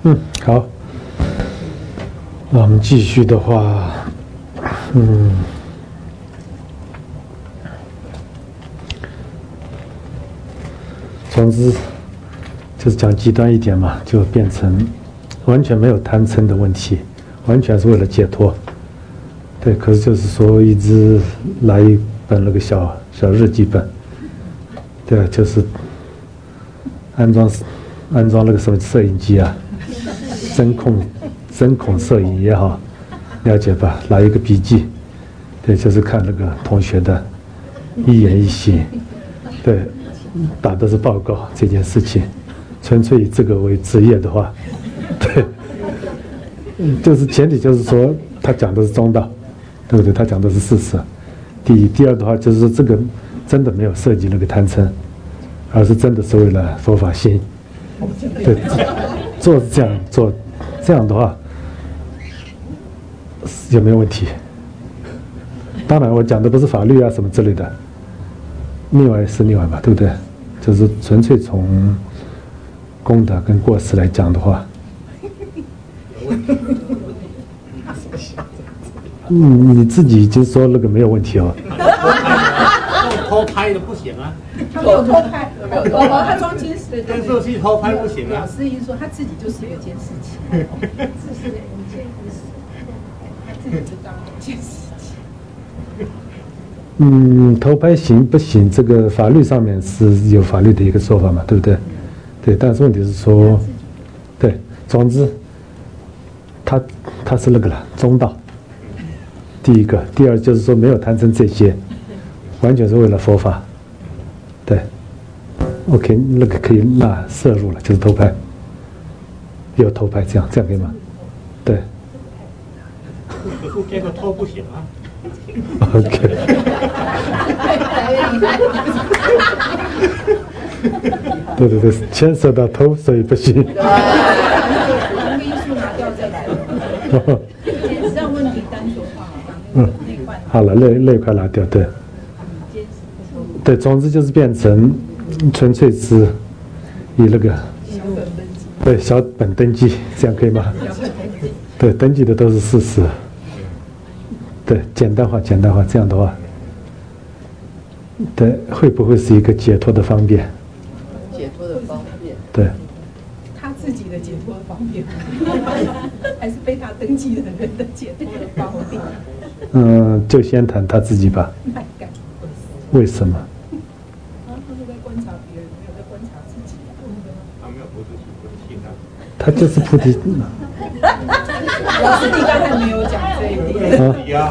好，那我们继续的话，总之就是讲极端一点嘛，就变成完全没有贪嗔的问题，完全是为了解脱。对，可是就是说一直来一本那个小日记本，对，就是安装那个什么摄影机啊，针孔摄影也好，了解吧？来一个笔记，对，就是看那个同学的一言一行，对，打的是报告这件事情，纯粹以这个为职业的话，对，就是前提就是说他讲的是中道，对不对？他讲的是事实。第一，第二的话就是说这个真的没有涉及那个贪嗔，而是真的是为了佛法心。对，做这样做，这样的话有没有问题？当然，我讲的不是法律啊什么之类的，另外是另外吧，对不对？就是纯粹从功德跟过失来讲的话，你自己已经说那个没有问题哦。 偷拍的不行啊。 他没有偷拍，他装监视。 监视器偷拍不行啊。 老师意思说他自己就是一个监视器，自是他自己就当监视器。 偷拍行不行？这个法律上面是有法律的一个说法嘛，对不对？对，但是问题是说，对，总之，他是那个了，中道。第一个，第二就是说没有贪嗔这些，完全是为了佛法。对 ，OK， 那个可以纳摄入了，就是偷拍，有偷拍这样可以吗？对。 可是这个偷不行啊。 OK。对，牵涉到偷，所以不行。 因素拿掉再来。只让问题单纯化， 好了，那一块拿掉，对。对，总之就是变成纯粹是以那个对小本登记，这样可以吗？对，登记的都是事实。对，简单化，这样的话，对，会不会是一个解脱的方便？ 解脱的方便。 对。 他自己的解脱的方便，还是被他登记的人的解脱的方便？ 就先谈他自己吧。为什么？ 他是在观察别人，没有在观察自己。 他没有菩提心，不是心啊。 他就是菩提。 老师，你刚才没有讲这一点。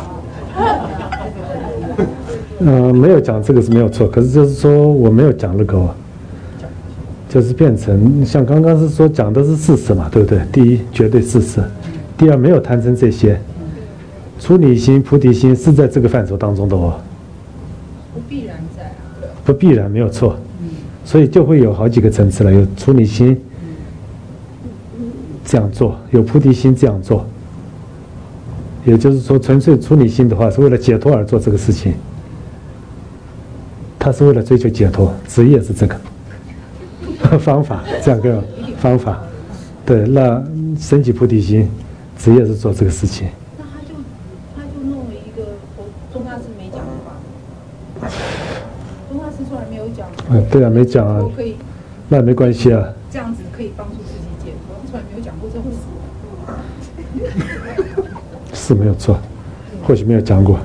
没有讲这个是没有错，可是就是说我没有讲那个哦，就是变成像刚刚是说讲的是事实嘛，对不对？第一，绝对事实；第二，没有贪嗔这些。出离心、菩提心是在这个范畴当中的哦。 不必然在啊。 不必然，没有错。所以就会有好几个层次了，有出离心这样做，有菩提心这样做。也就是说，纯粹出离心的话，是为了解脱而做这个事情。他是为了追求解脱，职业是这个方法，这样个方法。对，那升起菩提心，职业是做这个事情。 那他就弄了一个宗大师没讲的法，宗大师出来没有讲。 对啊，没讲啊。那没关系啊。 这样子可以帮助自己解脱，他从来没有讲过这种事。 是没有错，或许没有讲过，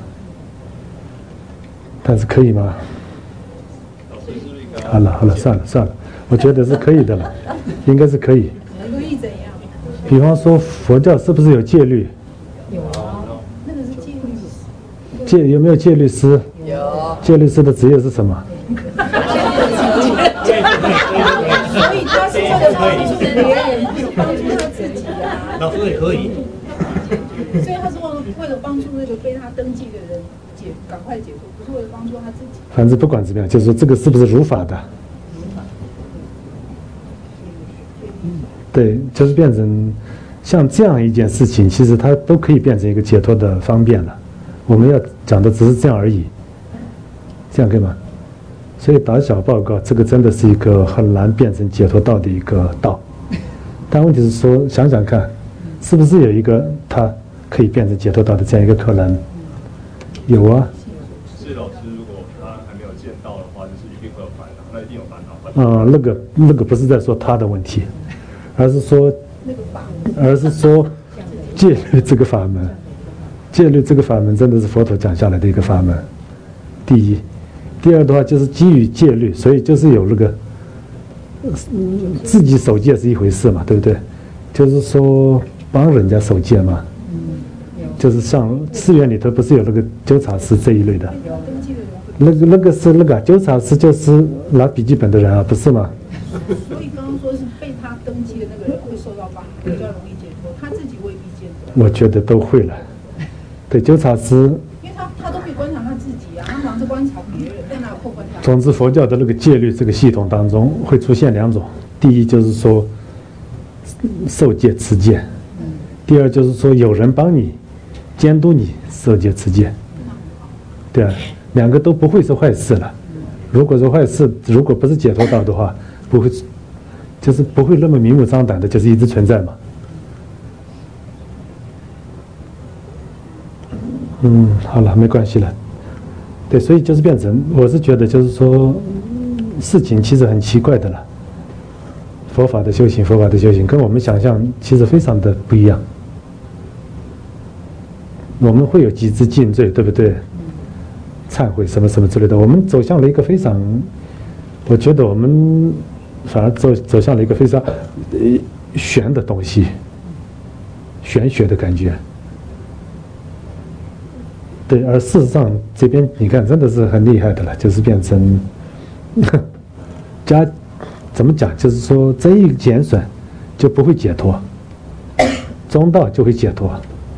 但是可以吗？好了，算了，我觉得是可以的了，应该是可以。 可以怎样？ 比方说佛教是不是有戒律？ 有啊，那个是戒律师。 有没有戒律师？ 有。 戒律师的职业是什么？ 所以他是为了帮助别人，不是帮助他自己啊。 老师也可以。 所以他是为了帮助那个被他登记的人赶快解脱，不是为了帮助他自己。 反正不管怎么样，就是说这个是不是如法的？对，就是变成像这样一件事情，其实它都可以变成一个解脱的方便了。我们要讲的只是这样而已，这样可以吗？所以打小报告，这个真的是一个很难变成解脱道的一个道。 但问题是说，想想看，是不是有一个它可以变成解脱道的这样一个可能？有啊。 是老师，如果他还没有见到的话，就是一定会有烦恼，那一定有烦恼。 那个不是在说他的问题，而是说戒律这个法门，戒律这个法门真的是佛陀讲下来的一个法门。第一，第二的话就是基于戒律，所以就是有那个自己守戒是一回事嘛，对不对？就是说帮人家守戒嘛，就是像寺院里头不是有那个纠察师这一类的，那个是那个纠察师就是拿笔记本的人啊，不是吗？ 所以刚刚说是被他登记的那个人会受到帮助，比较容易解脱，他自己未必见得。 我觉得都会了。对，纠察师， 因为他都可以观察他自己啊，他忙着观察别人，但哪有空观察？ 总之，佛教的那个戒律这个系统当中会出现两种：第一就是说受戒持戒，第二就是说有人帮你监督你受戒持戒。对啊，两个都不会是坏事了。如果说坏事，如果不是解脱道的话，不会，就是不会那么明目张胆的，就是一直存在嘛。好了，没关系了。对，所以就是变成，我是觉得就是说，事情其实很奇怪的了。佛法的修行跟我们想象其实非常的不一样。我们会有几次尽罪，对不对？忏悔什么什么之类的，我们走向了一个非常，我觉得我们反而走向了一个非常玄的东西，玄学的感觉。对，而事实上这边你看真的是很厉害的了，就是变成怎么讲，就是说增益减损就不会解脱，中道就会解脱，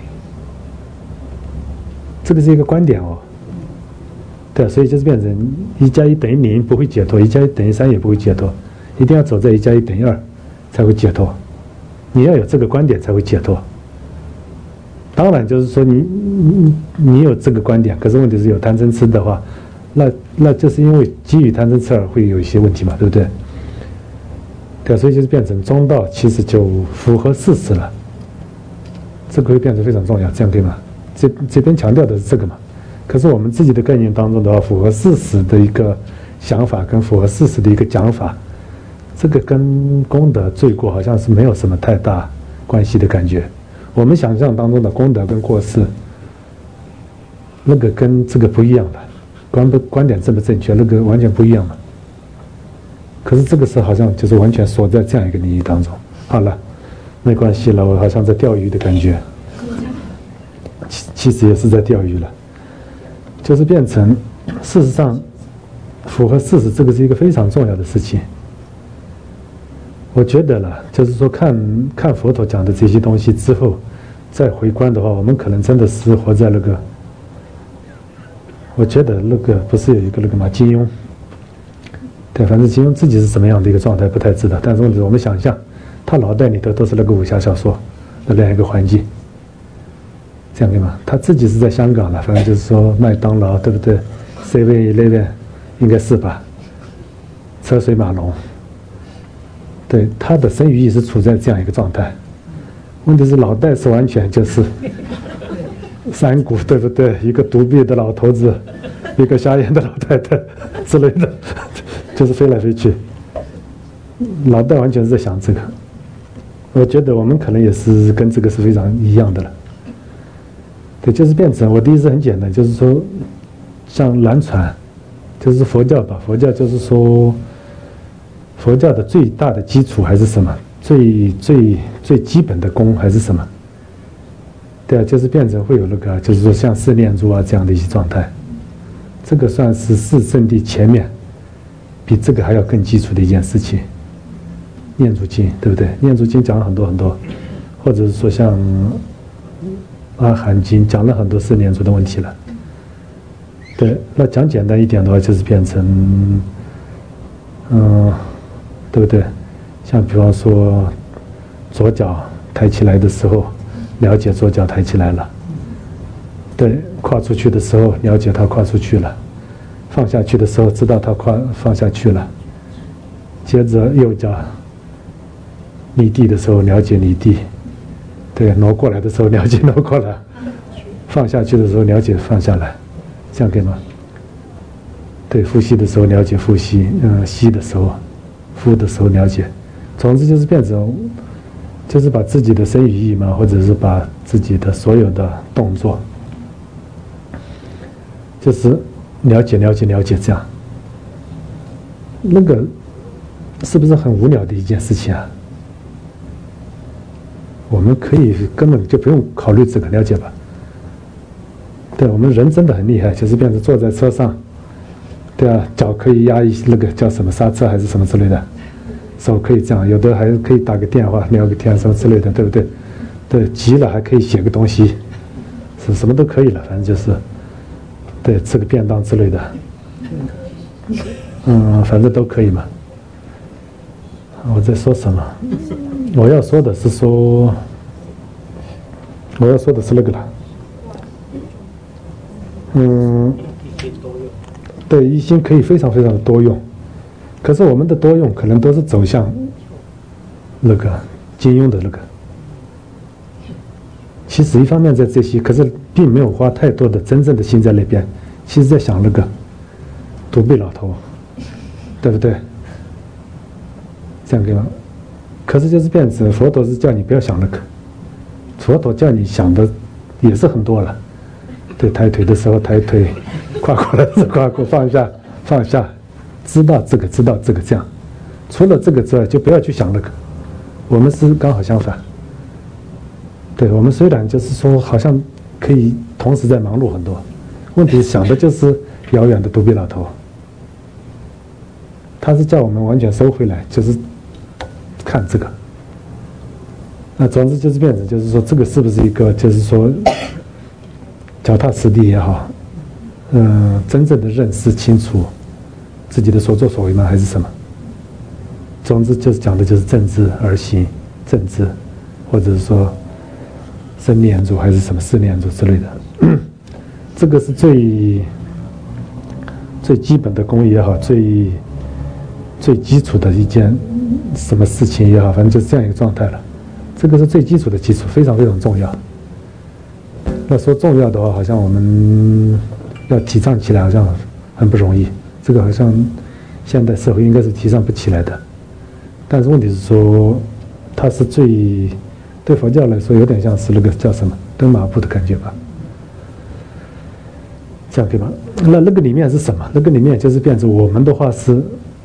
这个是一个观点哦。对，所以就是变成1+1=0不会解脱，1+1=3也不会解脱，一定要走在1+1=2才会解脱，你要有这个观点才会解脱。当然就是说你有这个观点，可是问题是有贪嗔痴的话，那就是因为基于贪嗔痴而会有一些问题嘛，对不对？对，所以就是变成中道其实就符合事实了，这个会变成非常重要，这样对吗？这边强调的是这个嘛。可是我们自己的概念当中的话，符合事实的一个想法跟符合事实的一个讲法，这个跟功德罪过好像是没有什么太大关系的感觉。我们想象当中的功德跟过失，那个跟这个不一样的，观点正不正确，那个完全不一样的。可是这个是好像就是完全锁在这样一个领域当中。好了，没关系了，我好像在钓鱼的感觉，其实也是在钓鱼了。就是变成，事实上，符合事实，这个是一个非常重要的事情。我觉得了，就是说看佛陀讲的这些东西之后，再回观的话，我们可能真的是活在那个，我觉得那个不是有一个那个嘛金庸，对，反正金庸自己是什么样的一个状态不太知道，但是问题我们想象，他脑袋里头都是那个武侠小说的那样一个环境。这样对吗？他自己是在香港了，反正就是说麦当劳，对不对 ？7-Eleven 应该是吧？车水马龙，对，他的身与意是处在这样一个状态。问题是脑袋是完全就是山谷，对不对？一个独臂的老头子，一个瞎眼的老太太之类的，就是飞来飞去，脑袋完全是在想这个。我觉得我们可能也是跟这个是非常一样的了。对，就是变成我的意思很简单，就是说，像南传，就是佛教吧。佛教就是说，佛教的最大的基础还是什么？最基本的功还是什么？对啊，就是变成会有那个，就是说像四念珠啊这样的一些状态。这个算是四圣谛前面，比这个还要更基础的一件事情。念珠经，对不对？念珠经讲了很多很多，或者是说像阿含经讲了很多四念珠的问题了。对，那讲简单一点的话，就是变成，对不对？像比方说，左脚抬起来的时候，了解左脚抬起来了；对，跨出去的时候，了解它跨出去了；放下去的时候，知道它放下去了。接着右脚离地的时候了解离地，对，挪过来的时候了解挪过来，放下去的时候了解放下来，这样可以吗？对，呼吸的时候了解呼吸，吸的时候，呼的时候了解。总之就是变成，就是把自己的身语意嘛，或者是把自己的所有的动作，就是了解这样。那个是不是很无聊的一件事情啊？我们可以根本就不用考虑这个，了解吧？对，我们人真的很厉害，就是变成坐在车上，对啊，脚可以压那个叫什么刹车还是什么之类的，手可以这样，有的还可以打个电话、聊个天什么之类的，对不对？对，急了还可以写个东西，什么都可以了，反正就是，对，吃个便当之类的，反正都可以嘛。我在说什么？我要说的是那个了。对，一心可以非常非常的多用，可是我们的多用可能都是走向那个金庸的那个。其实一方面在这些，可是并没有花太多的真正的心在那边，其实在想那个独臂老头，对不对？这样对吗？可是就是变成佛陀是叫你不要想那个，佛陀叫你想的也是很多了。对，抬腿的时候抬腿，跨过来是跨过，放下，知道这个这样。除了这个之外，就不要去想那个。我们是刚好相反。对，我们虽然就是说好像可以同时在忙碌很多，问题想的就是遥远的独臂老头。他是叫我们完全收回来，就是看这个。那总之就是变成，就是说这个是不是一个，就是说脚踏实地也好，真正的认识清楚自己的所作所为吗？还是什么？总之就是讲的就是正知而行，正知，或者是说生念住还是什么四念住之类的，这个是最基本的功也好，最基础的一件什么事情也好，反正就是这样一个状态了。这个是最基础的基础，非常非常重要。那说重要的话，好像我们要提倡起来，好像很不容易。这个好像现代社会应该是提倡不起来的。但是问题是说，它是对佛教来说，有点像是那个叫什么登马步的感觉吧？这样对吧？那个里面是什么？那个里面就是变成我们的话是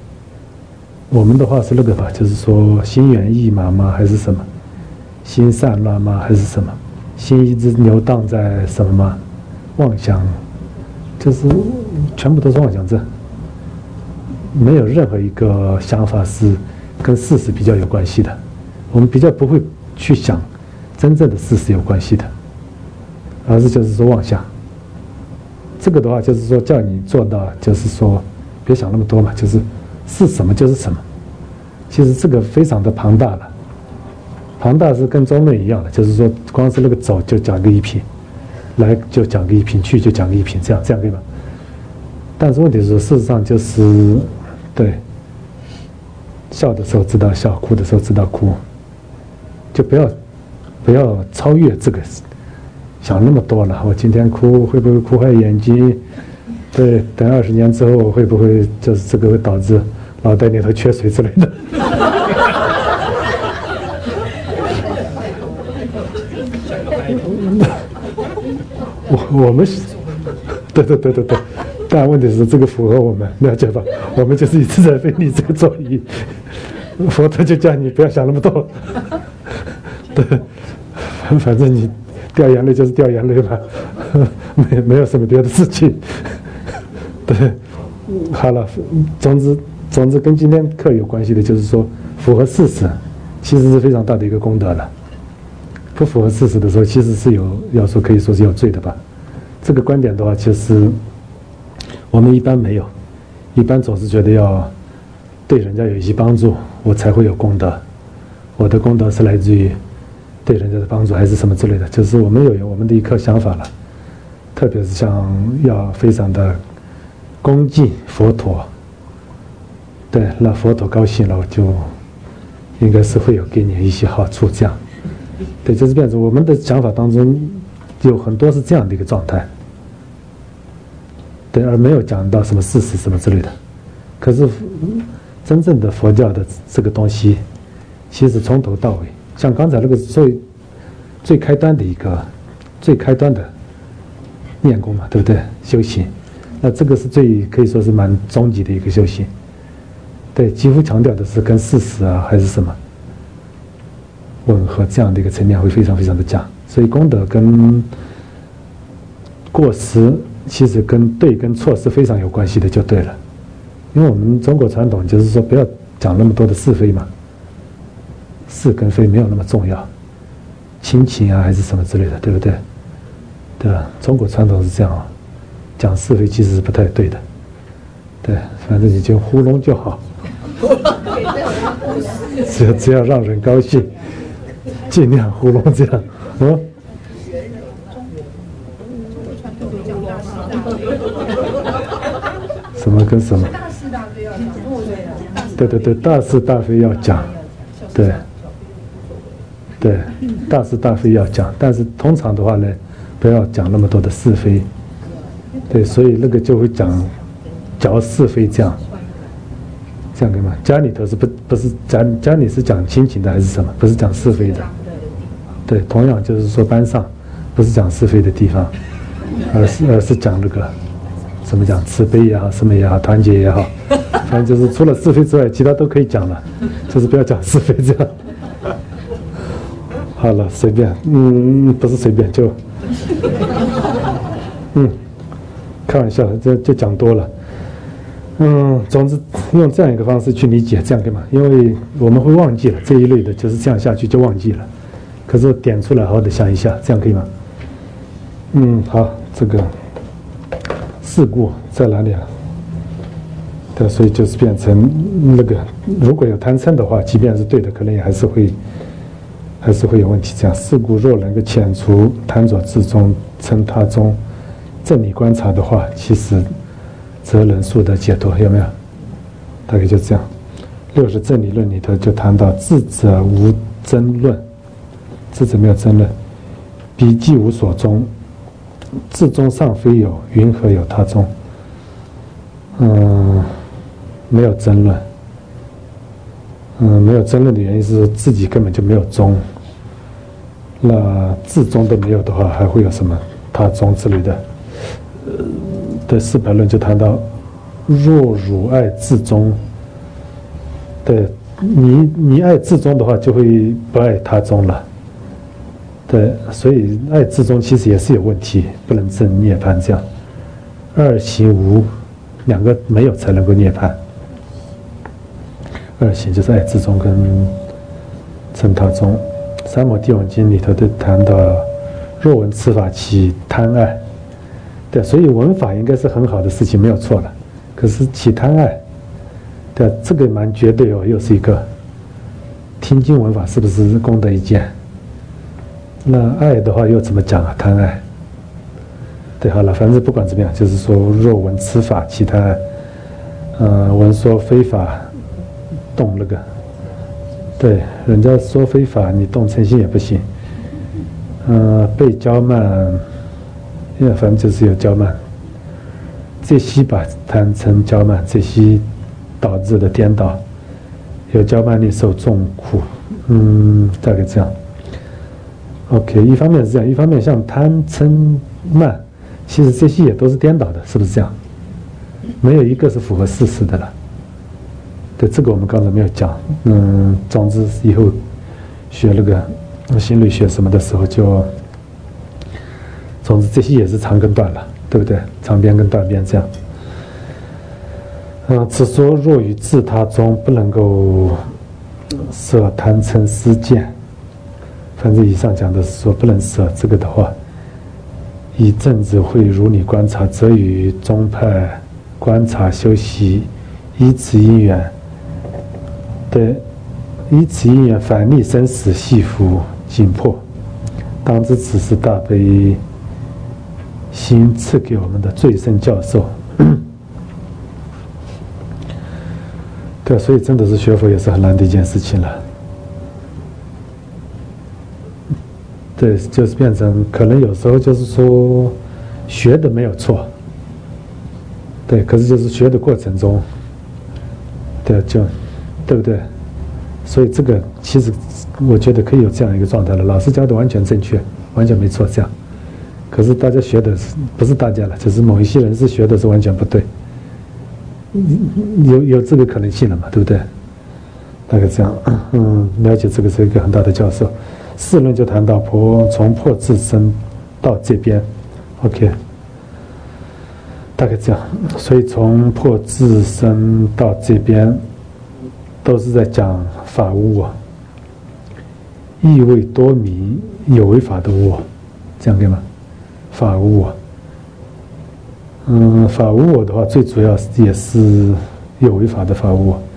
那个吧，就是说心猿意马吗？还是什么？心散乱吗？还是什么？心一直游荡在什么吗？妄想，就是全部都是妄想症，没有任何一个想法是跟事实比较有关系的。我们比较不会去想真正的事实有关系的，而是就是说妄想。这个的话就是说叫你做到，就是说别想那么多嘛，就是什么就是什么。其实这个非常的庞大了。庞大是跟中论一样的，就是说光是那个走就讲个一品，来就讲个一品，去就讲个一品，这样对吧？但是问题是，事实上就是对，笑的时候知道笑，哭的时候知道哭，就不要超越这个，想那么多了。我今天哭会不会哭坏眼睛？对，等20年之后会不会就是这个会导致脑袋里头缺水之类的？我们对，但问题是这个符合我们了解吧？我们就是一直在费力这个作业，佛陀就叫你不要想那么多，对，反正你掉眼泪就是掉眼泪吧，没有什么别的事情，对，好了，总之跟今天课有关系的就是说，符合事实，其实是非常大的一个功德了。不符合事实的时候，其实是要说可以说是有罪的吧。这个观点的话，其实我们一般没有，一般总是觉得要对人家有一些帮助，我才会有功德。我的功德是来自于对人家的帮助，还是什么之类的。就是我们有我们的一颗想法了，特别是像要非常的恭敬佛陀，对，让佛陀高兴了，就应该是会有给你一些好处。这样，对，就是这样子。我们的想法当中有很多是这样的一个状态，对，而没有讲到什么事实什么之类的。可是真正的佛教的这个东西，其实从头到尾，像刚才那个最开端的念功嘛，对不对？修行，那这个是可以说是蛮终极的一个修行。对，几乎强调的是跟事实啊还是什么吻合，这样的一个层面会非常非常的强。所以功德跟过失，其实跟对跟错是非常有关系的，就对了。因为我们中国传统就是说不要讲那么多的是非嘛，是跟非没有那么重要，亲情啊还是什么之类的，对不对？对吧？中国传统是这样啊，讲是非其实是不太对的。对，反正你就糊弄就好，只要让人高兴，尽量糊弄这样，什么跟什么？ 大是大非要讲， 对，大是大非要讲，对，大是大非要讲，但是通常的话呢，不要讲那么多的是非，对，所以那个就会讲是非这样可以吗？家里头是不是家里是讲亲情的还是什么？不是讲是非的，对，同样就是说班上不是讲是非的地方，而是讲那个怎么讲慈悲也好，什么也好，团结也好，反正就是除了是非之外，其他都可以讲了，就是不要讲是非这样。好了，随便，不是随便就，开玩笑，就讲多了。总之用这样一个方式去理解，这样可以吗？因为我们会忘记了这一类的，就是这样下去就忘记了。可是点出来好好的想一下，这样可以吗？好，这个事故在哪里啊？对，所以就是变成那个，如果有贪嗔的话，即便是对的，可能也还是会有问题。这样事故若能够遣除贪着自中嗔他中，正理观察的话，其实则能速得解脱，有没有？大概就这样。60正理论里头就谈到智者无争论，智者没有争论，彼即无所终，自中尚非有，云何有他中？没有争论。没有争论的原因是说自己根本就没有宗，那自宗都没有的话，还会有什么他宗之类的？对，四百论就谈到，若汝爱自宗，对你爱自宗的话，就会不爱他宗了。对，所以爱自宗其实也是有问题，不能证涅槃这样。二行无，两个没有才能够涅槃。二行就是爱自宗跟嗔他宗。三摩地网经里头都谈到，若闻此法起贪爱。对，所以闻法应该是很好的事情，没有错了。可是起贪爱，对，这个蛮绝对哦，又是一个听经闻法是不是功德一件？那爱的话又怎么讲啊？贪爱。对，好了，反正不管怎么样，就是说若闻此法起贪爱，闻说非法动那个，对，人家说非法，你动嗔心也不行。被骄慢。因为反正就是有骄慢，这些把贪嗔骄慢这些导致的颠倒，有骄慢力受重苦，大概这样。OK， 一方面是这样，一方面像贪嗔慢，其实这些也都是颠倒的，是不是这样？没有一个是符合事实的了。对，这个我们刚才没有讲。总之以后学那个心理学什么的时候就。总之，这些也是长跟短了，对不对？长边跟短边这样。只说若于自他中不能够舍贪嗔私见，反正以上讲的是说不能舍这个的话，以正智慧如理观察，则与宗派观察修习依此因缘，对，依此因缘反逆生死系缚紧迫，当知此是大悲心赐给我们的最胜教授。对，所以真的是学佛也是很难的一件事情了。 对，就是变成可能有时候就是说学的没有错，对，可是就是学的过程中，对，就对不对？所以这个其实我觉得可以有这样一个状态了，老师教的完全正确，完全没错，这样。可是大家学的不是大家了，就是某一些人是学的是完全不对，有这个可能性了嘛，对不对？大概这样，了解这个是一个很大的教授。4论就谈到从破自身到这边 ，OK， 大概这样。所以从破自身到这边，都是在讲法无我，意味多迷，有为法的我，这样可以吗？法无我。法无我的话，最主要也是有为法的法无我。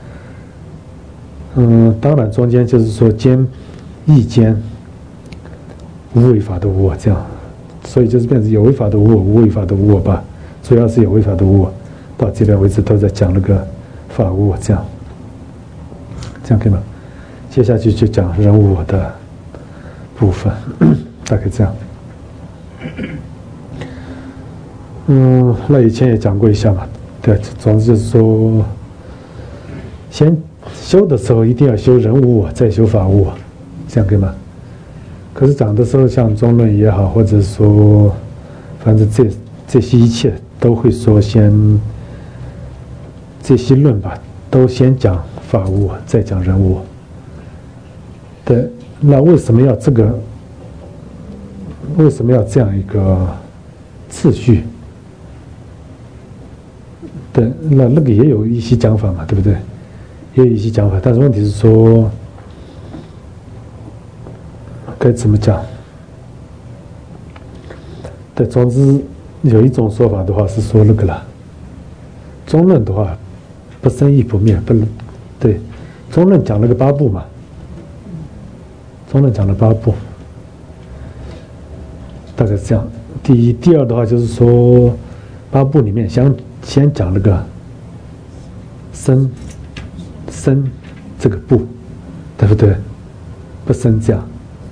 当然中间就是说意间无为法的无我，这样，所以就是变成有为法的无我，无为法的无我吧，主要是有为法的无我，到这边为止都在讲那个法无我，这样可以吗？接下去就讲人无我的部分，大概这样。那以前也讲过一下嘛，对，总之就是说，先修的时候一定要修人无我，再修法无我，这样可以吗？可是讲的时候，像中论也好，或者说，反正这些一切都会说这些论吧，都先讲法无我，再讲人无我。对，那为什么要这个？为什么要这样一个次序？对，那个也有一些讲法嘛，对不对？也有一些讲法，但是问题是说，该怎么讲？对，总之有一种说法的话是说那个了。中论的话，不生亦不灭，对，中论讲了个8部嘛。中论讲了8部，大概是这样。第一、第二的话就是说，8部里面先讲那个生这个部，对不对？不生这样。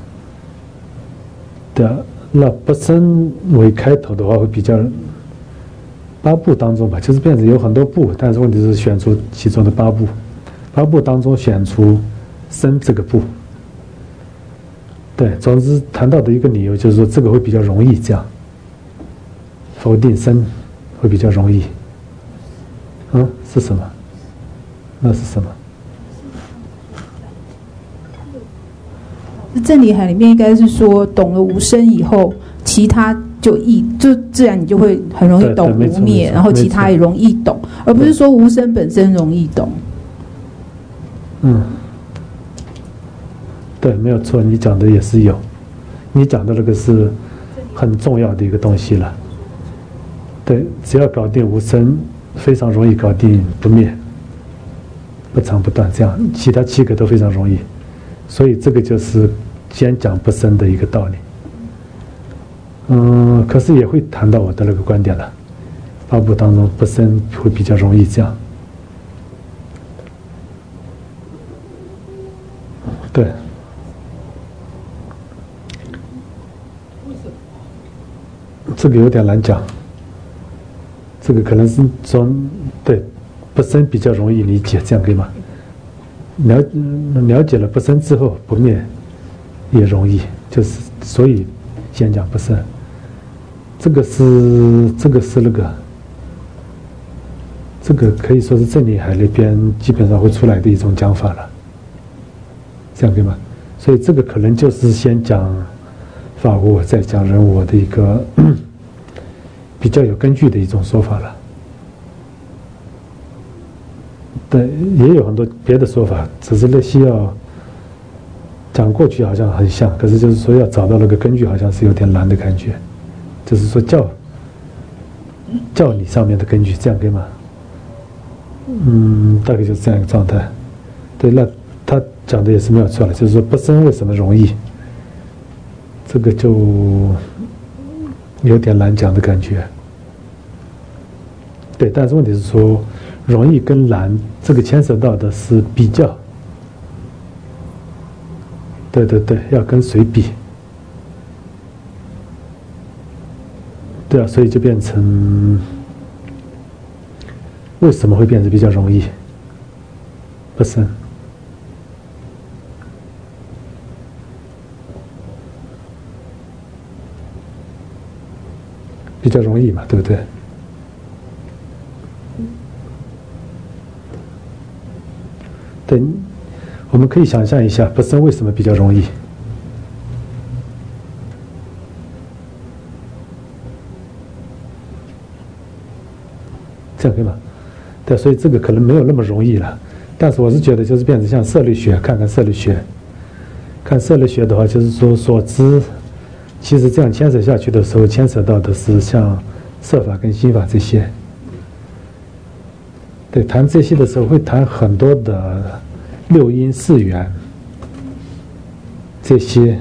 对啊，那不生为开头的话会比较8部当中吧，就是变成有很多部，但是问题是选出其中的8部，8部当中选出生这个部。对，总之谈到的一个理由就是说这个会比较容易，这样否定生会比较容易。是什么？那是什么？ 正理海里面应该是说，懂了无生以后，其他就自然你就会很容易懂无灭，然后其他也容易懂，而不是说无生本身容易懂。 对，没有错，你讲的也是有，你讲的那个是很重要的一个东西了。对，只要搞定无生，非常容易搞定不灭，不长不断，这样其他7个都非常容易。所以这个就是先讲不生的一个道理。可是也会谈到我的那个观点了，8部当中不生会比较容易这样。对。这个有点难讲，这个可能是对不生比较容易理解，这样可以吗？了解了不生之后，不灭也容易，就是所以先讲不生。这个是那个，这个可以说是正理海那边基本上会出来的一种讲法了，这样可以吗？所以这个可能就是先讲法无我，再讲人无我的一个比较有根据的一种说法了。对，也有很多别的说法，只是那些要讲过去好像很像，可是就是说要找到那个根据，好像是有点难的感觉。就是说教理上面的根据，这样可以吗？大概就是这样一个状态。对，那他讲的也是没有错了，就是说不生为什么容易，这个就有点难讲的感觉。对，但是问题是说容易跟难这个牵涉到的是比较。对，要跟谁比？ 对啊，所以就变成为什么会变得比较容易？不是？比较容易嘛，对不对？对，我们可以想象一下，不生为什么比较容易？这样可以吗？对，所以这个可能没有那么容易了。但是我是觉得，就是变成像色律学，看看色律学，看色律学的话，就是说所知，其实这样牵扯下去的时候，牵扯到的是像色法跟心法这些。对，谈这些的时候会谈很多的六因四缘这些，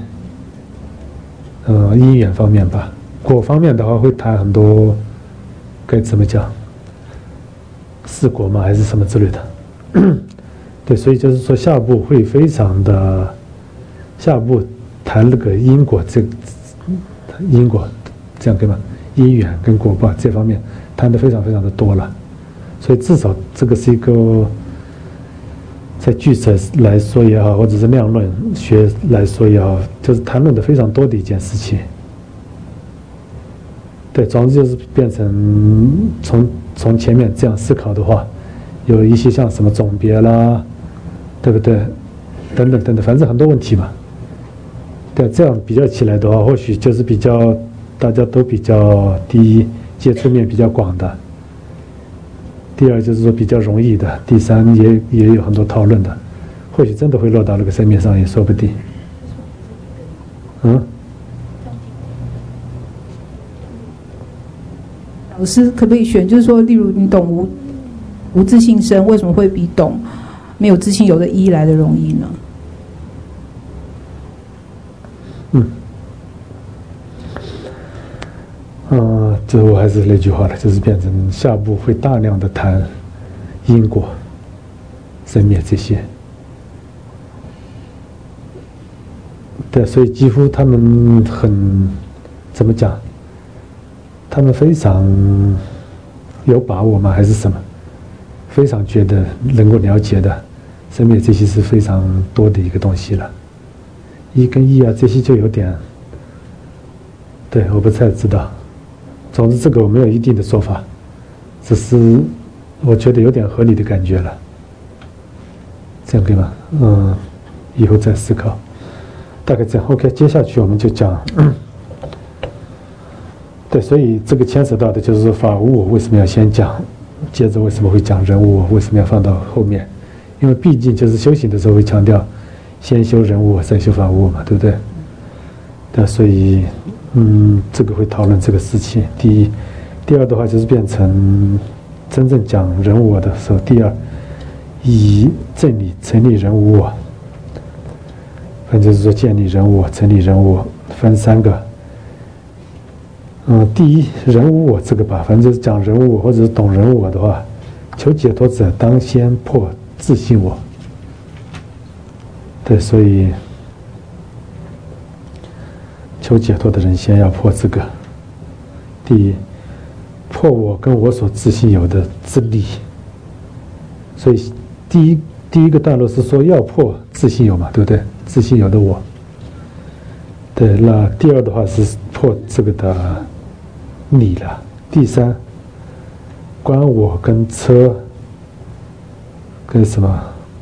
因缘方面吧。果方面的话会谈很多，该怎么讲？四果吗？还是什么之类的？对，所以就是说下部会非常的，下部谈那个因果因果，这样可以吗？因缘跟果报这方面谈得非常非常的多了，所以至少这个是一个，在据舍来说也好，或者是量论学来说也好，就是谈论的非常多的一件事情。对，总之就是变成从前面这样思考的话，有一些像什么总别啦，对不对？等等等等，反正很多问题嘛。对，这样比较起来的话，或许就是比较大家都比较，第一接触面比较广的，第二就是说比较容易的，第三也有很多讨论的，或许真的会落到那个生面上也说不定。 老师可不可以选？就是说，例如你懂无自性生，为什么会比懂没有自性有的一来的容易呢？ 这我还是那句话了，就是变成下部会大量的谈因果、生灭这些。对，所以几乎他们很怎么讲？他们非常有把握吗？还是什么？非常觉得能够了解的生灭这些是非常多的一个东西了。一跟一啊，这些就有点，对，我不太知道。总之，这个我没有一定的说法，只是我觉得有点合理的感觉了。这样可以吗？以后再思考。大概这样 ，OK。接下去我们就讲，对，所以这个牵扯到的就是说法无我为什么要先讲，接着为什么会讲人无我，为什么要放到后面？因为毕竟就是修行的时候会强调，先修人无我，再修法无我嘛，对不对？对，所以。这个会讨论这个事情。第一，第二的话就是变成真正讲人无我的时候，第二以正理成立人无我，反正就是说建立人无我，成立人无我，分三个。第一人无我这个吧，反正就是讲人无我或者是懂人无我的话，求解脱者当先破自性我。对，所以。求解脱的人先要破这个，第一，破我跟我所自性有的自利。所以第一个段落是说要破自性有嘛，对不对？自性有的我。对，那第二的话是破这个的你了。第三，观我跟车跟什么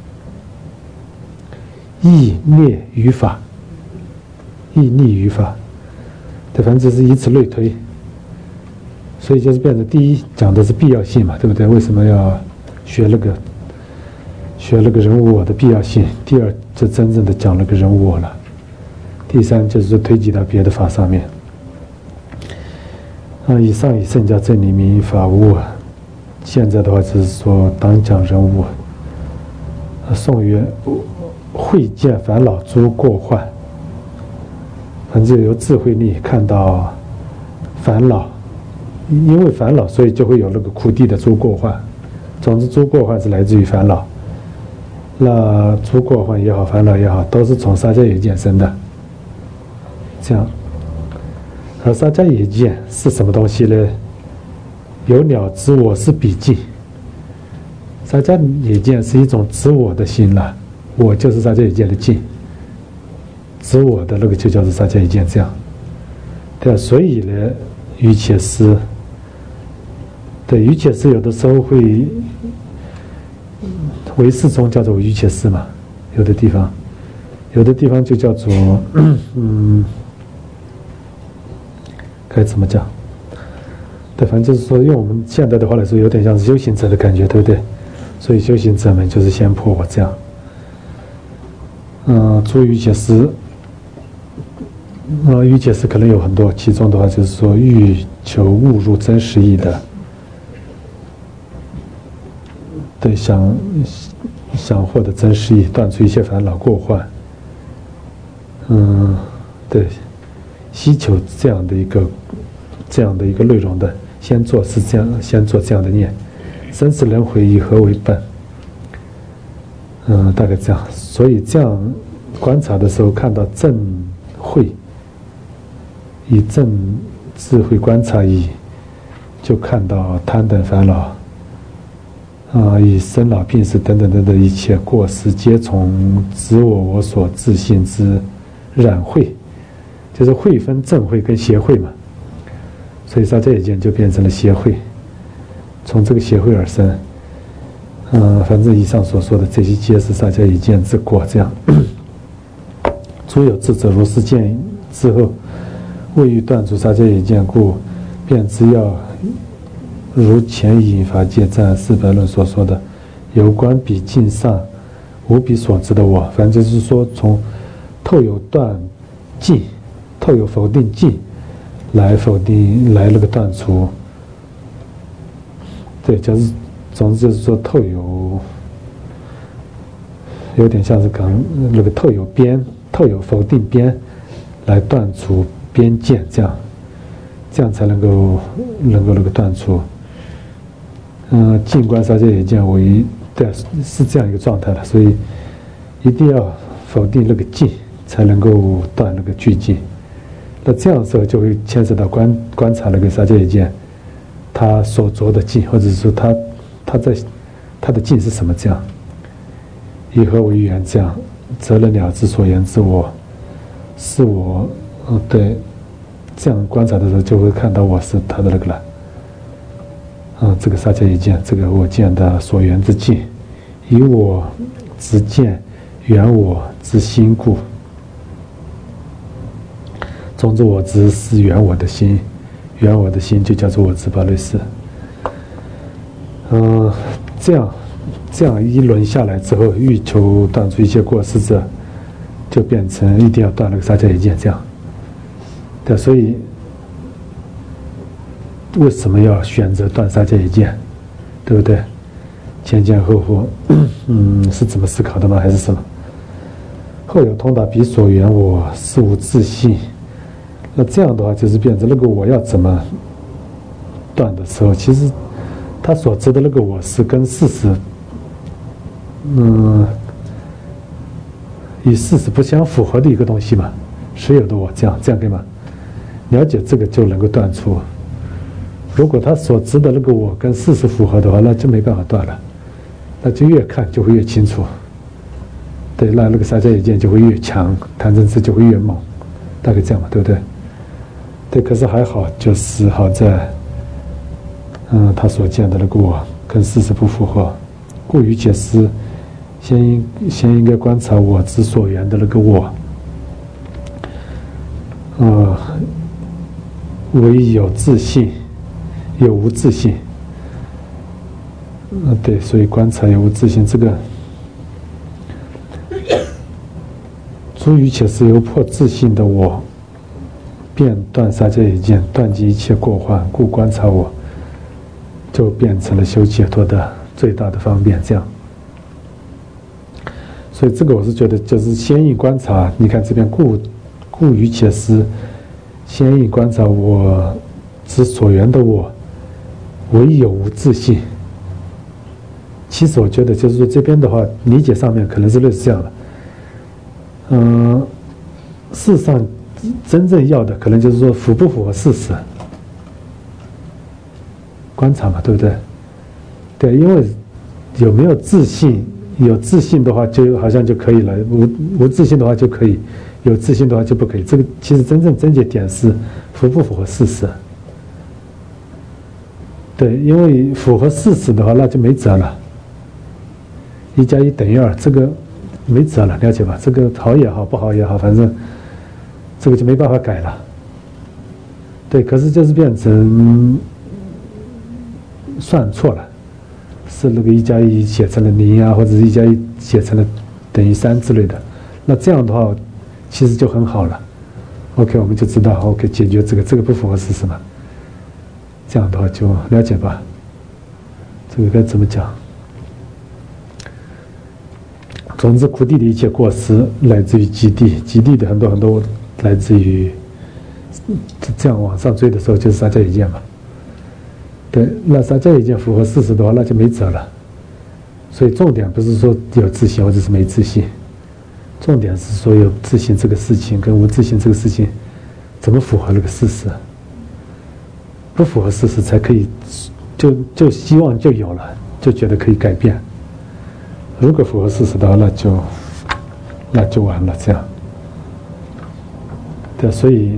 意灭于法。义逆于法，对，反正就是以此类推，所以就是变成第一讲的是必要性嘛，对不对？为什么要学那个人无我的必要性？第二就真正的讲那个人无我了。第三就是说推及到别的法上面。以上以圣教真理名法无我，现在的话就是说当讲人无我。颂曰：慧见烦恼诸过患。反正由智慧力看到烦恼，因为烦恼，所以就会有那个苦地的诸过患。总之，诸过患是来自于烦恼。那诸过患也好，烦恼也好，都是从沙迦耶见生的。这样， 而萨迦耶见是什么东西呢？有了知我是彼境。萨迦耶见是一种知我的心了，我就是萨迦耶见的境，知我的那个就叫做萨迦耶见，这样。对啊，所以呢，瑜伽师，对瑜伽师有的时候会，唯识中叫做瑜伽师嘛，有的地方就叫做该怎么讲？对，反正就是说，用我们现在的话来说，有点像是修行者的感觉，对不对？所以修行者们就是先破我这样。诸瑜伽师，瑜伽师可能有很多，其中的话就是说，欲求悟入真实义的，对，想获得真实义，断除一切烦恼过患。对，希求这样的一个内容的，先做这样的念，生死轮回以何为本？大概这样。所以这样观察的时候，看到正慧，以正智慧观察义，就看到贪等烦恼，以生老病死等等等等一切过失，皆从知我所自性之染慧，就是慧分正慧跟邪慧嘛。所以萨迦耶见就变成了邪慧，从这个邪慧而生。反正以上所说的这些皆是萨迦耶见之果。这样，诸有智者如是见之后，未欲断除萨迦耶见故，便知要如前引法界赞400论所说的，有关彼境上无彼所知的我。反正就是说，从透有断境，透有否定境，来否定，来那个断除。对，就是总之就是说，透有点像是那个透有边，透有否定边，来断除边界，这样才能够那个断除。静观萨迦耶见为，对，是这样一个状态的，所以一定要否定那个境，才能够断那个俱境。那这样的时候就会牵扯到观察那个萨迦耶见，他所着的境，或者是说他的境是什么？这样以何为缘？这样则能了知所言之我是我。对，这样观察的时候就会看到我是他的那个了。这个萨迦耶见，这个我见的所缘之境，以我之见缘我之心故。总之，我执是缘我的心，缘我的心就叫做我执吧，类似。这样一轮下来之后，欲求断除一切过失者，就变成一定要断那个萨迦耶见，这样。对，所以为什么要选择断萨迦耶见？对不对？前前后后，是怎么思考的吗？还是什么？后有通达彼所缘我是无自性。那这样的话，就是变成那个我要怎么断的时候，其实他所知的那个我是跟事实，与事实不相符合的一个东西嘛，实有的我这样可以吗？了解这个就能够断除。如果他所知的那个我跟事实符合的话，那就没办法断了，那就越看就会越清楚。对，那个萨迦耶见就会越强，贪嗔痴就会越猛，大概这样嘛，对不对？对，可是还好，就是好在，他所见的那个我跟事实不符合，故瑜伽师先应该观察我之所缘的那个我，唯有自信，有无自信。对，所以观察有无自信这个，诸瑜伽师由破自信的我，便断萨迦耶见，断尽一切过患，故观察我，就变成了修解脱的最大的方便。这样，所以这个我是觉得就是先应观察。你看这边故瑜伽师先应观察我之所缘的我，唯有无自信。其实我觉得就是说这边的话，理解上面可能是类似这样的。事实上真正要的可能就是说符不符合事实，观察嘛，对不对？对，因为有没有自信，有自信的话就好像就可以了，无自信的话就可以，有自信的话就不可以。这个其实真正症结点是符不符合事实。对，因为符合事实的话，那就没辙了。1+1等于2，这个没辙了，了解吧？这个好也好，不好也好，反正这个就没办法改了。对，可是就是变成算错了，是那个1+1写成了0啊，或者是1+1写成了等于3之类的。那这样的话，其实就很好了。OK， 我们就知道 OK 解决这个不符合事实嘛。这样的话就了解吧。这个该怎么讲？总之，苦地的一切过失来自于极地，极地的很多来自于这样往上追的时候就是沙迦耶见嘛。对，那沙迦耶见符合事实的话，那就没辙了。所以重点不是说有自信或者是没自信，重点是说有自信这个事情跟无自信这个事情怎么符合那个事实。不符合事实才可以，就希望就有了，就觉得可以改变。如果符合事实的话，那就完了。这样，对，所以，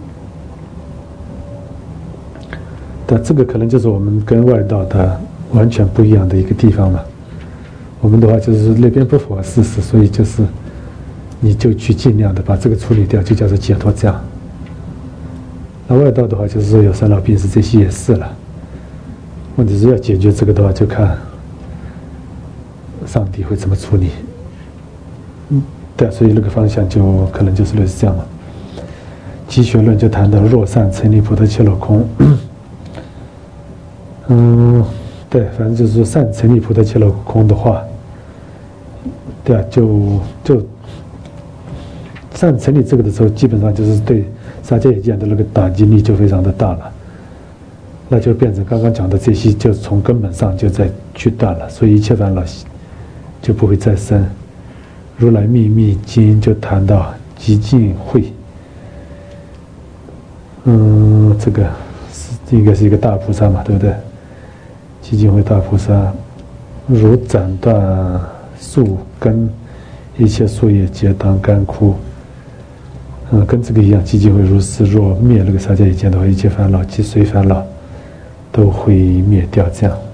对，这个可能就是我们跟外道的完全不一样的一个地方嘛。我们的话就是那边不符合事实，所以就是你就去尽量的把这个处理掉，就叫做解脱。这样。那外道的话就是说有生老病死，这些也是了。问题是要解决这个的话，就看上帝会怎么处理。对，所以那个方向就可能就是类似这样了。集学论就谈到若善成立菩提切落空。对，反正就是说善成立菩提切落空的话，对啊，就善成立这个的时候，基本上就是对沙迦耶见的那个打击力就非常的大了，那就变成刚刚讲的这些，就从根本上就在去断了，所以一切烦恼就不会再生。如来秘密经就谈到极尽慧，这个应该是一个大菩萨嘛，对不对？极尽慧大菩萨，如斩断树根，一切树叶皆当干枯。跟这个一样，极尽慧如是。若灭那个沙迦耶见的话，一切烦恼及随烦恼都会灭掉。这样，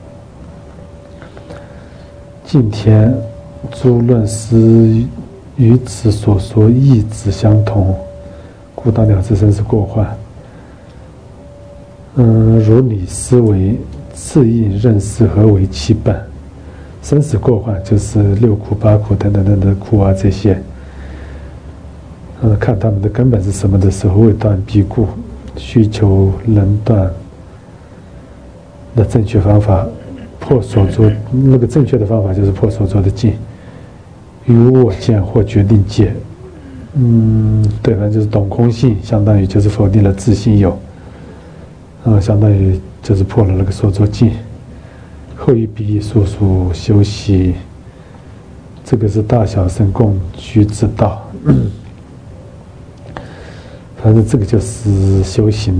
今天诸论师与此所说义旨相同，故当了知生死过患。如理思维，次应认识何为其本。生死过患就是六苦八苦等等等等苦啊，这些。看他们的根本是什么的时候，未断必故，需求能断的正确方法，破所作那个正确的方法就是破所作的境，于我见或决定界。对，反正就是懂空性，相当于就是否定了自性有，相当于就是破了那个所作境。后一比数数修习，这个是大小乘共居之道。反正这个就是修行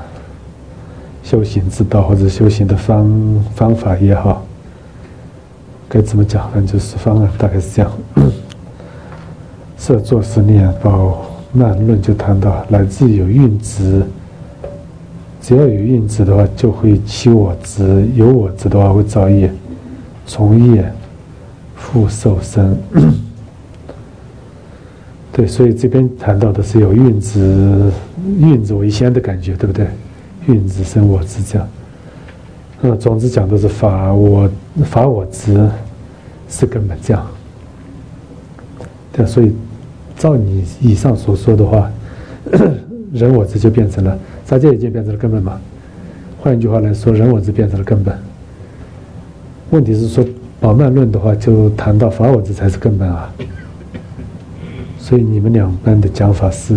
之道，或者修行的方法也好，该怎么讲，反正就是方案，大概是这样。摄作是念宝难论就谈到，来自有蕴执，只要有蕴执的话，就会起我执，有我执的话会造业，从业复受生。对，所以这边谈到的是有蕴执为先的感觉，对不对？蕴执生我执这样。总之讲的是法我执是根本这样。对，所以照你以上所说的话，人我执就变成了沙迦耶见变成了根本嘛。换一句话来说，人我执变成了根本。问题是说宝鬘论的话，就谈到法我执才是根本啊。所以你们两班的讲法是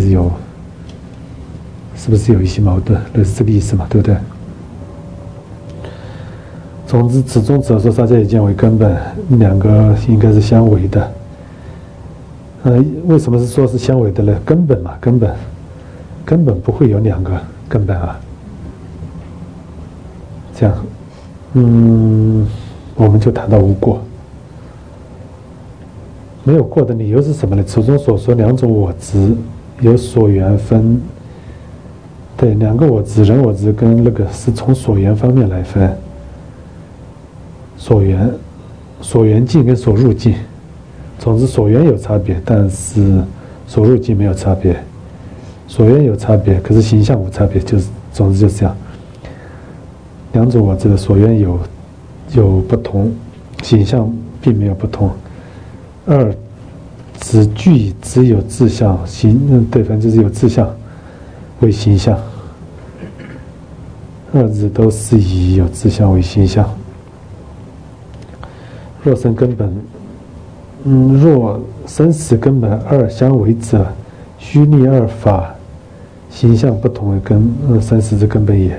不是有一些矛盾？那是这个意思嘛，对不对？总之，此中者说沙迦耶见为根本，两个应该是相违的。 为什么是说是相违的呢？根本嘛，根本不会有两个根本啊。这样，我们就谈到无过。没有过的理由是什么呢？此中所说两种我执，有所缘分。对，两个我执，人我执跟那个是从所缘方面来分。所缘境跟所入境，总之所缘有差别，但是所入境没有差别。所缘有差别，可是形象无差别，总之就是这样。两种我执的所缘有不同，形象并没有不同。二只具只有志向对，反正就是有志向为形象。二字都是以有志向为形象。若生根本，若生死根本二相违者，虚拟二法形象不同为生死之根本也。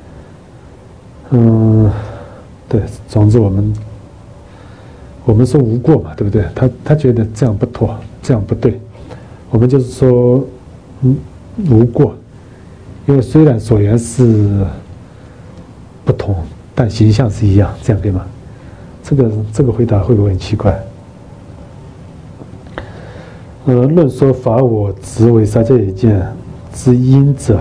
对，总之我们说无过嘛，对不对？他觉得这样不妥，这样不对，我们就是说，无过，因为虽然所缘是不同，但形象是一样，这样对吗？这个回答会不会很奇怪？论说法我执为沙迦耶见之因者，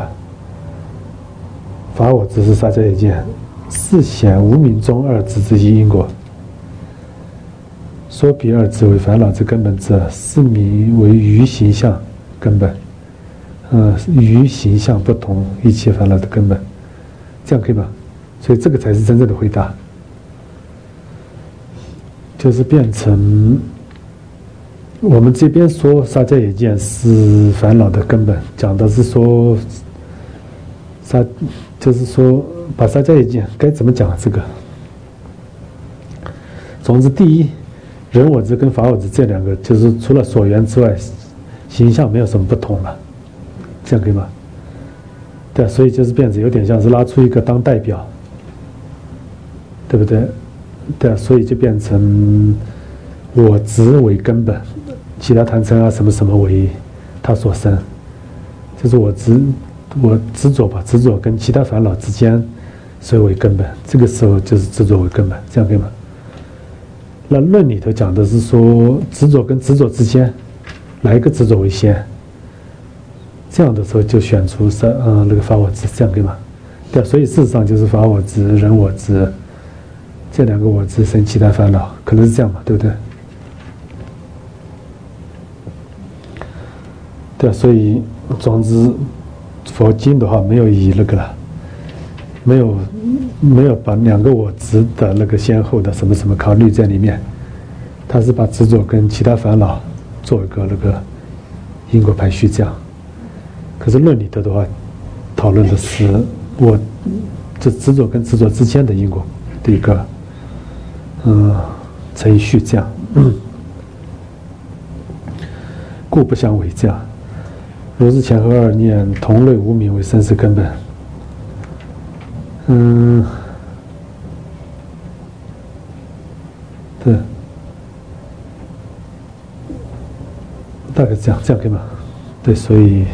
法我执是沙迦耶见，是显无明中二执之一因果。说彼二执为烦恼之根本者，是名为余形象根本。余形象不同，一切烦恼的根本，这样可以吧？所以这个才是真正的回答。就是变成我们这边说沙迦耶见是烦恼的根本，讲的是说就是说把沙迦耶见该怎么讲这个。总之，第一，人我执跟法我执这两个，就是除了所缘之外，形象没有什么不同了，这样可以吗？对，所以就是变成有点像是拉出一个当代表，对不对？对，所以就变成我执为根本，其他贪嗔啊什么什么为他所生，就是我执着吧，执着跟其他烦恼之间所以为根本，这个时候就是执着为根本，这样可以吗？那论里头讲的是说执着跟执着之间哪一个执着为先，这样的时候就选出那个法我执，这样可以吗？对，所以事实上就是法我执、人我执这两个我执生其他烦恼，可能是这样嘛，对不对？对，所以总之佛经的话没有以那个了，没有把两个我执的那个先后的什么什么考虑在里面，他是把执着跟其他烦恼做一个那个因果排序这样。可是论里头的话，讨论的是我这执着跟执着之间的因果的一个程序这样，故不相违这样。如是前后二念同类无明为生死根本。对，大概这样可以吗？对，所以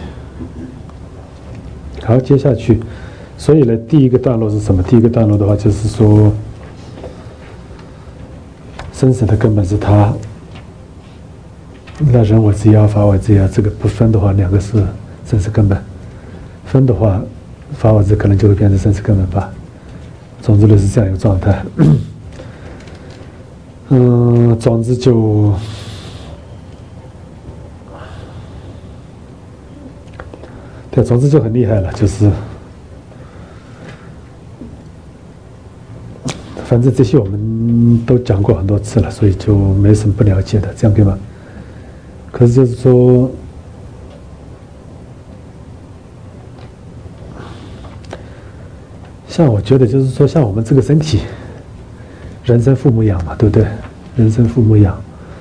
好，接下去，所以呢，第一个段落是什么？第一个段落的话，就是说，生死的根本是他。那人我执也好，法我执也好，这个不分的话，两个是生死根本；分的话，法我执可能就会变成生死根本吧。总之就是这样一个状态。总之就对，总之就很厉害了，就是反正这些我们都讲过很多次了，所以就没什么不了解的，这样可以吗？可是就是说，像我觉得就是说，像我们这个身体，人生父母养嘛，对不对？人生父母养，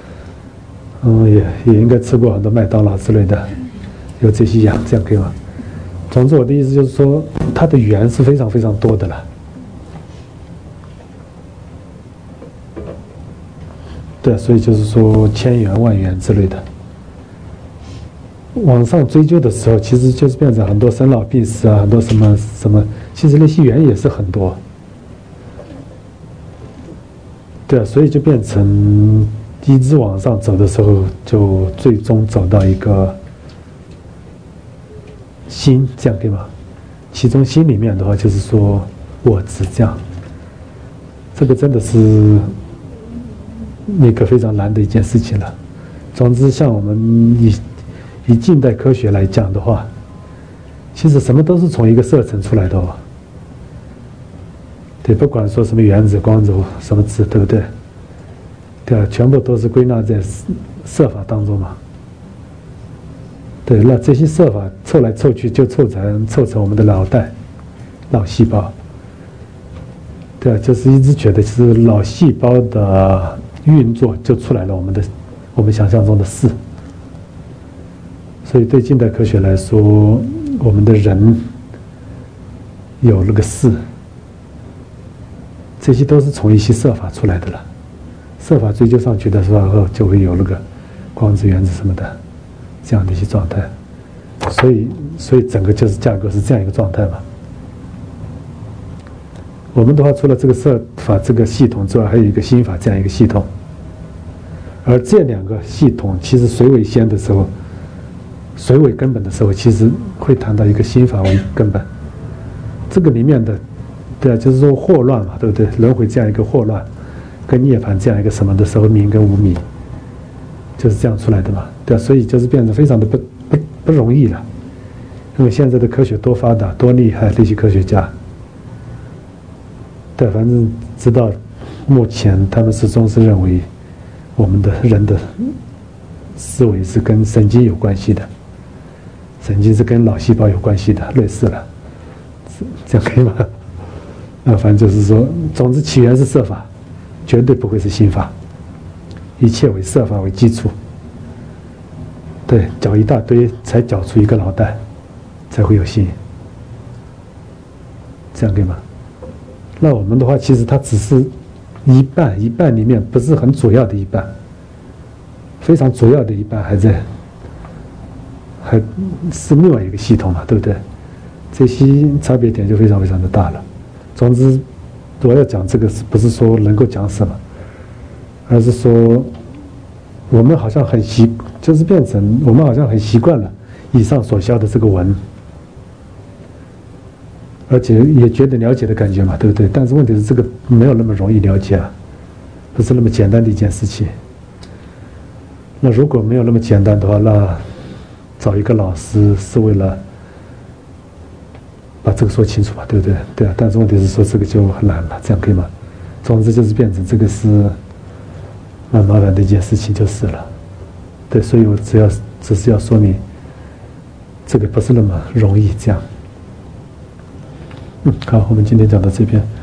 也应该吃过很多麦当劳之类的，有这些养，这样可以吗？总之，我的意思就是说，它的缘是非常非常多的了。对，所以就是说千缘万缘之类的。 往上追究的时候，其实就是变成很多生老病死啊，很多什么什么，其实那些缘也是很多。对啊，所以就变成一直往上走的时候，就最终走到一个心，这样对吗？其中心里面的话，就是说我执这样，这个真的是那个非常难的一件事情了。总之，像我们以近代科学来讲的话，其实什么都是从一个色层出来的哦。对，不管说什么原子、光子、什么质，对不对？对啊，全部都是归纳在色法当中嘛。对，那这些色法凑来凑去，就凑成我们的脑袋、脑细胞。对啊，就是一直觉得是脑细胞的运作就出来了我们想象中的事。所以对近代科学来说，我们的人有那个事，这些都是从一些色法出来的了。色法追究上去的时候，就会有那个光子、原子什么的这样的一些状态。所以整个就是架构是这样一个状态嘛。我们的话，除了这个色法这个系统之外，还有一个心法这样一个系统。而这两个系统其实谁为先的时候，谁为根本的时候，其实会谈到一个心法为根本。这个里面的，对啊，就是说惑乱嘛，对不对？轮回这样一个惑乱，跟涅槃这样一个什么的时候，明跟无明，就是这样出来的嘛，对啊，所以就是变得非常的不容易了。因为现在的科学多发达、多厉害，这些科学家，对，反正直到目前，他们始终是认为我们的人的思维是跟神经有关系的，神经是跟脑细胞有关系的，类似了，这样可以吗？那反正就是说，总之起源是色法，绝对不会是心法，一切为色法为基础。对，搅一大堆才搅出一个脑袋，才会有心，这样可以吗？那我们的话，其实它只是一半里面不是很主要的一半，非常主要的一半还是另外一个系统嘛，对不对？这些差别点就非常非常的大了。总之，我要讲这个不是说能够讲什么，而是说我们好像就是变成我们好像很习惯了以上所教的这个文，而且也觉得了解的感觉嘛，对不对？但是问题是这个没有那么容易了解啊，不是那么简单的一件事情。那如果没有那么简单的话，那找一个老师是为了把这个说清楚嘛，对不对？对啊，但是问题是说这个就很难了，这样可以吗？总之就是变成这个是蛮麻烦的一件事情就是了。对，所以我只是要说明这个不是那么容易这样。好，我们今天讲到这边。